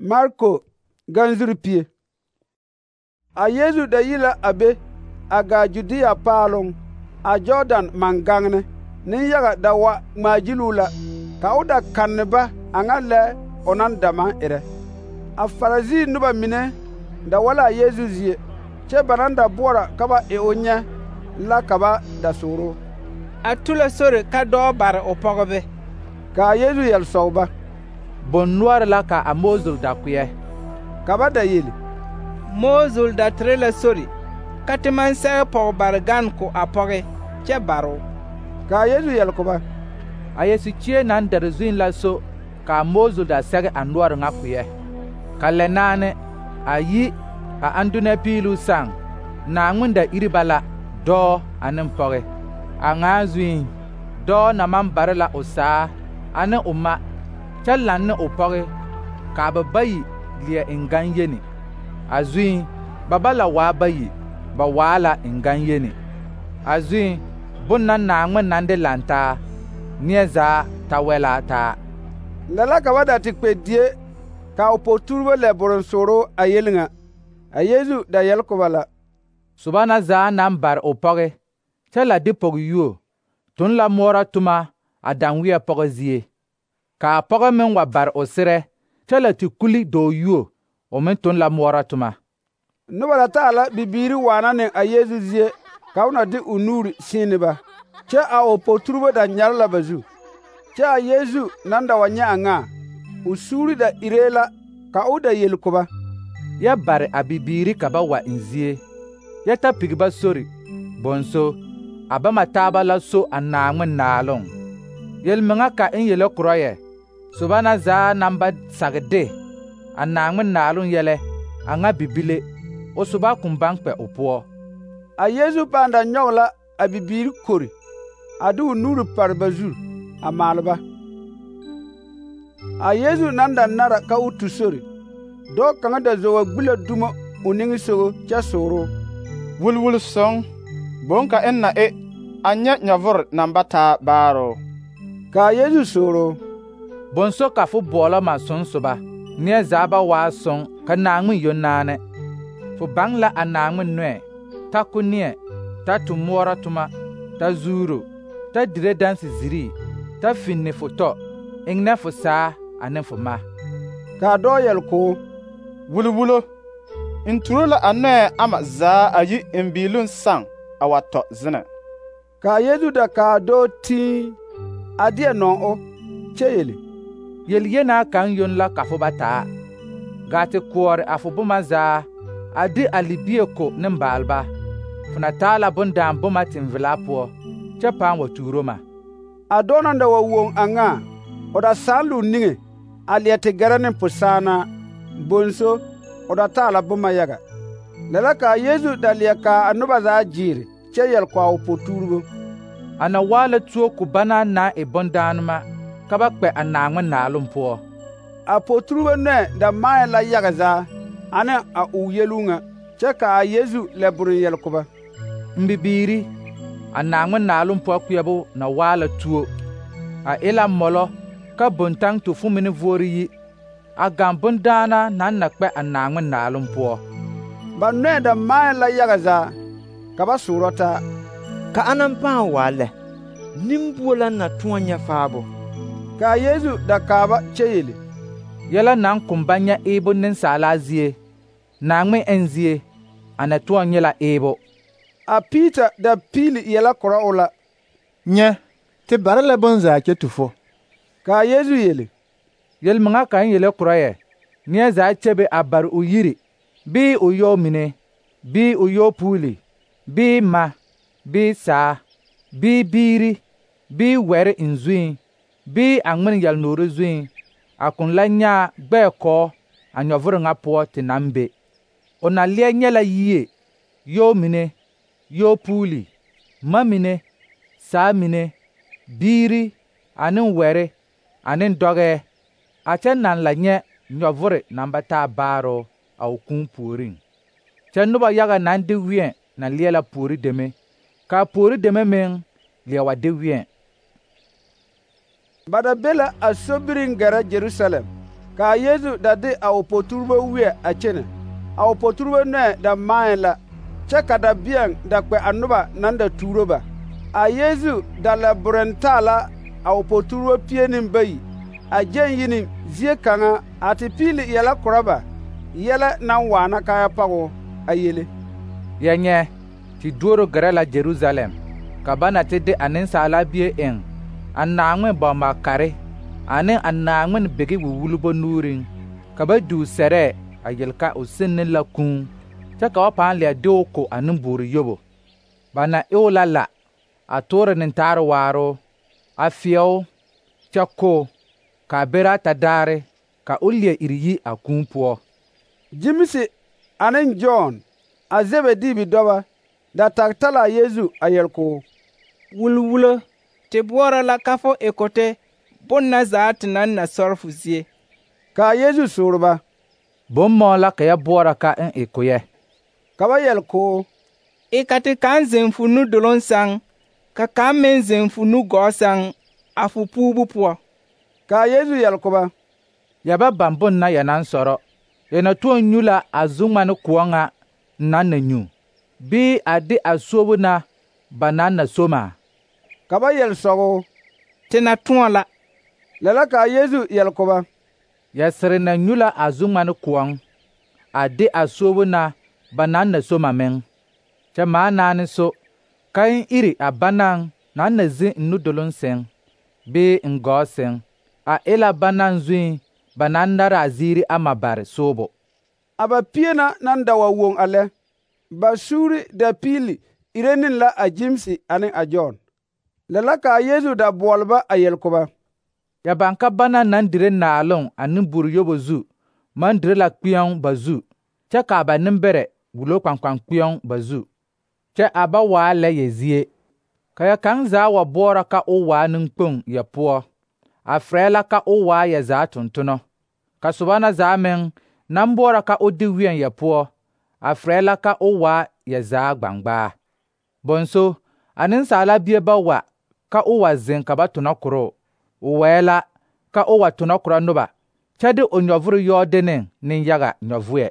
Marko ganzuri pie. A Yesu da yi la a be a gaa Judea paaloŋ a Jordan mangaŋne. Nenyaga da wa ŋmaagiluu la ka o da kanne ba a ŋa lɛ o naŋ da maŋ erɛ. A Farisii noba mine da wa la a Yesu zie, kyɛ ba naŋ da boɔra ka ba e o nyɛ la ka ba da sooro. A tu la sori ka dɔɔ bare o pɔgɔbe. Ka a Yesu yɛl sɔg ba: Bon noɔre la ka a Moozul da kpeɛ? Ka ba da yeli: Moozul da tere la sori ka te maŋ sɛge pɔge bare gan ko a pɔge kyɛ bare o. Ka a Yesu yɛl ko ba: A Yesu kyie naŋ dɛre zuiŋ la so ka a Moozul da sɛge a noɔre ŋa kpeɛ. Ka lɛ naane a yi a andunɛ piiluu sãŋ, Naaŋmen da iri ba la dɔɔ ane pɔge. A ŋaa zuiŋ, dɔɔ na maŋ bare la o saa ane o ma kyɛ laŋ ne o pɔge, ka ba bayi leɛ eŋ gan-yeni. A zuiŋ, ba ba la waa bayi, ba waa la eŋ gan-yeni. A zuiŋ, bon na Naaŋmen naŋ de lantaa, neɛ zaa ta wɛ la taa. Lɛ la ka ba da te kpɛ die ka o po-tuurebo lɛ boroŋ sooro a yeli ŋa. A Yesu da yɛl ko ba la: Soba na zaa naŋ bare o pɔge kyɛ la de pɔge-yuo, tun la moɔrɔ toma a daŋweɛ pɔgɔ zie. Ka a pɔgɔ meŋ wa bare o serɛ kyɛ la te kuli dɔɔ-yuo, o meŋ tun la moɔrɔ toma. Noba da taa la bibiiri waana ne a Yesu zie ka o na de o nuuri siine ba, kyɛ a o po-tuurebo da nyare la ba zu. Kyɛ a Yesu naŋ da wa nyɛ a ŋa, o suuri da iree la ka o da yeli ko ba: Yɛ bare a bibiiri ka ba wa eŋ zie, yɛ ta pigi ba sori, bonso, a bama taaba la so a Naaŋmen naaloŋ. Yel-meŋa ka n yele korɔ yɛ, soba na zaa naŋ ba sage de a Naaŋmen naaloŋ yɛlɛ a ŋa bibile, o soba kun baŋ kpɛ o poɔ. A Yesu pãã da nyɔge la a bibiiri kori, a de o nuuri pare ba zu, a maale ba. A Yesu naŋ da nara ka o tu sori, dɔɔ kaŋa da zo wa gbi la dumo o niŋesogo kyɛ sooro: Wulwul sõŋ, boŋ ka n na e a nyɛ nyɔvor naŋ ba taa baaro. Ka a Yesu sooro: Bonso ka fo boɔlɔ ma sõŋ soba, neɛ zaa ba waa sõŋ ka Naaŋmen yoŋ naane. Fo baŋ la a Naaŋmen noɛ, ta ko neɛ, ta tu moɔrɔ toma, ta zuuro, ta dire danse zirii, ta finne fo tɔ, eŋnɛ fo saa ane fo ma. Ka a dɔɔ yɛl k'o: Wulwulo, n turo la a noɛ ama zaa a yi n biiluŋ sãŋ a wa tɔ zenɛ. Ka a Yesu da ka a dɔɔ tii a deɛ nɔŋ o, kyɛ yeli: Yel-yenaa kaŋ yoŋ la ka fo ba taa. Gaa te koɔre a fo boma zaa, a de a libie ko nembaalba. Fo na taa la bondãan boma teŋvelaa poɔ, kyɛ pãã wa tuuro ma. A dɔɔ naŋ da wa woŋ a ŋa, o da sãn la o niŋe a leɛ te gɛrɛ ne posaanaa, bonso, o da taa la boma yaga. Lɛ la ka a Yesu da leɛ kaa a noba zaa gyeere kyɛ yɛl ko a o po-tuurebo: A na waa la tuo ko banaa naŋ e bondaanema ka ba kpɛ a Naaŋmen naaloŋ poɔ. A po-tuurebo nɔɛ da maaɛ la yaga zaa ane a o yeluu ŋa, kyɛ ka a Yesu lɛ boroŋ yɛl ko ba: N bibiiri, a Naaŋmen naaloŋ poɔ kpeɛbo na waa la tuo. A e la mɔlɔ ka bontaŋ tu fo mine voori yi, a gaŋ bondaana naŋ na kpɛ a Naaŋmen naaloŋ poɔ. Ba nɔɛ da maaɛ la yaga zaa, ka ba soorɔ taa: Ka anaŋ pãã waa lɛ, nimbuo la na tõɔ nyɛ faabo. Ka a Yesu da kaa ba kyɛ yeli: Yɛlɛ naŋ kom ba nyɛ eebo nensaalaa zie, Naaŋmen ɛn zie, a na tõɔ nyɛ la eebo. A Piita da piili yɛlɛ korɔ o la: Nyɛ, te bare la bonzaa kyɛ tu fo. Ka a Yesu yeli: Yel-meŋa kaŋ yele korɔ yɛ, neɛ zaa kyebe a bare o yiri, bii o yɔɔ mine, bii o yɔɔ puuli, bii ma, bii saa, bii biiri, bii wɛre eŋ zuiŋ, bii a ŋmen yɛl-noore zuiŋ, a kun la nyaa gbɛɛ kɔɔ a nyɔvore ŋa poɔ te naŋ be. O na leɛ nyɛ la yie, yɔɔ mine, yɔɔ puuli, ma mine, saa mine, biiri, ane wɛre, ane dɔgɛɛ, a kyɛ naŋ la nyɛ nyɔvore naŋ ba taa baaro a o kūū puoriŋ. Kyɛ noba yaga naŋ de wẽɛ na leɛ la puori deme, ka a puori deme meŋ leɛ wa de wẽɛ. Ba da be la a sobiriŋ gɛrɛ Jerusalem. Ka Yesu da de a o poturbo wie a kyene. A o poturbo ne da maan la. Kyɛ ka da beɛŋ da kpɛ a noba naŋ da tuuro ba. A Yesu da la burentaa la a o poturbo pie ne bayi. A gyɛŋ yi ne zie kaŋa a te piili yɛlɛ korɔ ba. Yɛlɛ naŋ waana ka ya pagoo a yele. Ya nyɛ, ti duoro gɛrɛ la Jerusalem, ka ba na te de a Nensaala Bie eŋ a Naaŋmen bɔg-mak-kare ane a Naaŋmen bege wulwulbo nuuriŋ, ka ba du sɛrɛɛ a yel ka o seŋ ne la kũu, kyɛ ka ba pãã leɛ de o ko a nembuuru yobo. Ba na e o la a toore nentaare waaro, a feɛo, kyɛ ko, ka a bere ata daare, ka o leɛ iri yi a kũu poɔ. Jimisi ane John, a Zebedi bidɔba, da tag tala a Yesu a yel k'o: Wulwulo, te boɔrɔ la ka fo ekote bon na zaa te naŋ na sɔre fo zie. Ka a Yesu soore ba: Bõn-mɔɔ la ka ya boɔrɔ ka n eko yɛ? Ka ba yel k'o: E ka te kaŋ zeŋ fo nudoloŋ sɛŋ, ka kaŋ meŋ zeŋ fo nugɔɔ sɛŋ, a fo puubu poɔ. Ka a Yesu yel ko ba: Ya ba baŋ bon na ya naŋ sɔrɔ. Ya na tuo nyu la a zu-ŋmane koɔ ŋa naŋ na nyu, bii a de a suobu na ba naŋ na soma? Ka ba yel sɔgoo: Te na tõɔ la. Lɛ la ka a Yesu yel ko ba: Ya sere na nyu la a zu-ŋmane koɔŋ, a de a suobu na ba naŋ na soma meŋ. Kyɛ maa naane so, ka n iri a banaŋ naŋ na zi n nudoloŋ sɛŋ, bii n gɔɔ sɛŋ. A e la banaŋ zuiŋ ba naŋ nare a ziiri ama bare soobo. A ba pie na naŋ da wa woŋ a lɛ, ba suuri da piili ire ne la a Jimsi ane a John. Lɛ la ka a Yesu da boɔle ba a yel ko ba: Ya baŋ ka banaŋ naŋ dire naaloŋ a nembuuru yobo zu maŋ dire la kpeɛŋ ba zu, kyɛ ka ba nembɛrɛ wulo kpankpan kpeɛŋ ba zu, kyɛ a ba waa lɛ yɛ zie. Ka ya kaŋ zaa wa boɔrɔ ka o waa neŋkpoŋ yɛ poɔ, a frɛ la ka o waa yɛ zaa tontonɔ. Ka soba na zaa meŋ naŋ boɔrɔ ka o de wɛɛŋ yɛ poɔ, a frɛ la ka o waa yɛ zaa gbangbaa. Bõnso, a Nensaala Bie ba wa ka o wa zeŋ ka ba tonɔ koroo, o wɛɛ la ka o wa tonɔ korɔ noba, kyɛ de o nyɔvore yɔɔde ne nenyaga nyɔvoɛ.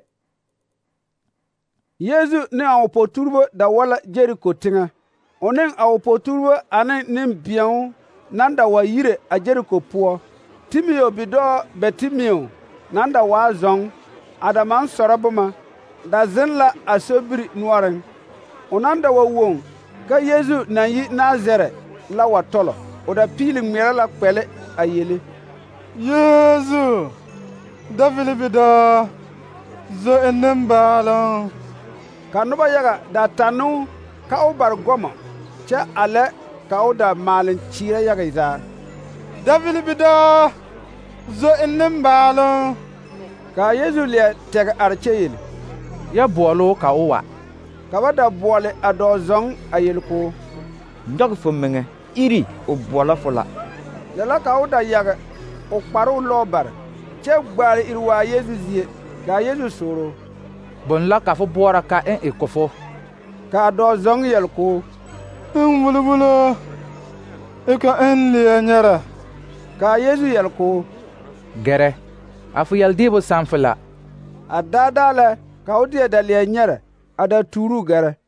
Yesu ne a o poturbo da wa la Jeriko teŋɛ. O ne a o poturbo ane nembeɛo naŋ da wa yire a Jeriko poɔ. Timio bidɔɔ Bɛtimio naŋ da waa zɔŋ, a da maŋ sɔrɔ boma, da zeŋ la a sobiri noɔreŋ. O naŋ da wa woŋ ka Yesu naŋ yi Nazarɛ la wa tɔlɔ. O da piili ŋmeɛrɛ la kpɛle a yele: Yesu, Davidi bidɔɔ, zo n nimbaaloŋ. Ka noba yaga da tanne ka o bare gɔmɔ, kyɛ a lɛ ka o da maaleŋ kyeerɛ yaga zaa: Davidi bidɔɔ, zo n nimbaaloŋ. Ka a Yesu leɛ tɛgɛ are kyɛ yele: Ya boɔle ka o wa. Ka ba da boɔle a dɔɔ zɔŋ a yel k'o: Nyɔge fo meŋɛ, iri o boɔlɔ fo la. Lɛ la ka o da yage o kparoo lɔɔ bare, kyɛ gbaale iri waa Yesu zie. Ka a Yesu sooro: Bõn la ka fo boɔrɔ ka n eko fo? Ka a dɔɔ zɔŋ yel k'o: N wulwulo, e ka n leɛ nyɛrɛ. Ka a Yesu yel k'o: Gɛrɛ, a fo yɛldeebo sãn fo la. A daadaa lɛ ka o deɛ da leɛ nyɛrɛ, a da tuuruu gɛrɛ.